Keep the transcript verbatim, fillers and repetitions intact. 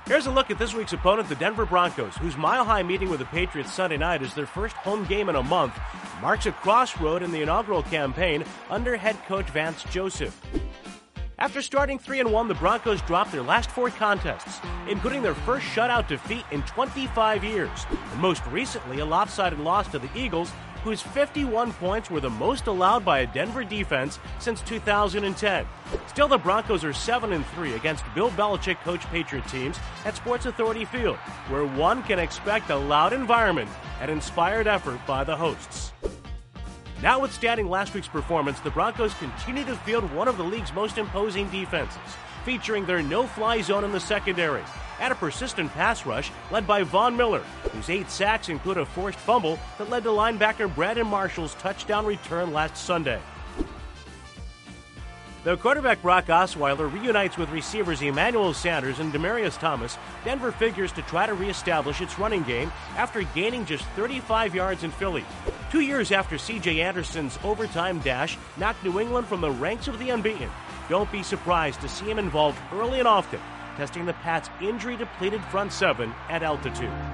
Here's a look at this week's opponent, the Denver Broncos, whose mile-high meeting with the Patriots Sunday night is their first home game in a month, marks a crossroad in the inaugural campaign under head coach Vance Joseph. After starting three and one, the Broncos dropped their last four contests, including their first shutout defeat in twenty-five years, and most recently a lopsided loss to the Eagles, whose fifty-one points were the most allowed by a Denver defense since two thousand ten. Still, the Broncos are seven and three against Bill Belichick-coached Patriot teams at Sports Authority Field, where one can expect a loud environment and inspired effort by the hosts. Notwithstanding last week's performance, the Broncos continue to field one of the league's most imposing defenses, featuring their no-fly zone in the secondary, and a persistent pass rush led by Von Miller, whose eight sacks include a forced fumble that led to linebacker Brandon Marshall's touchdown return last Sunday. Though quarterback Brock Osweiler reunites with receivers Emmanuel Sanders and Demaryius Thomas, Denver figures to try to reestablish its running game after gaining just thirty-five yards in Philly. Two years after C J Anderson's overtime dash knocked New England from the ranks of the unbeaten, don't be surprised to see him involved early and often, testing the Pats' injury-depleted front seven at altitude.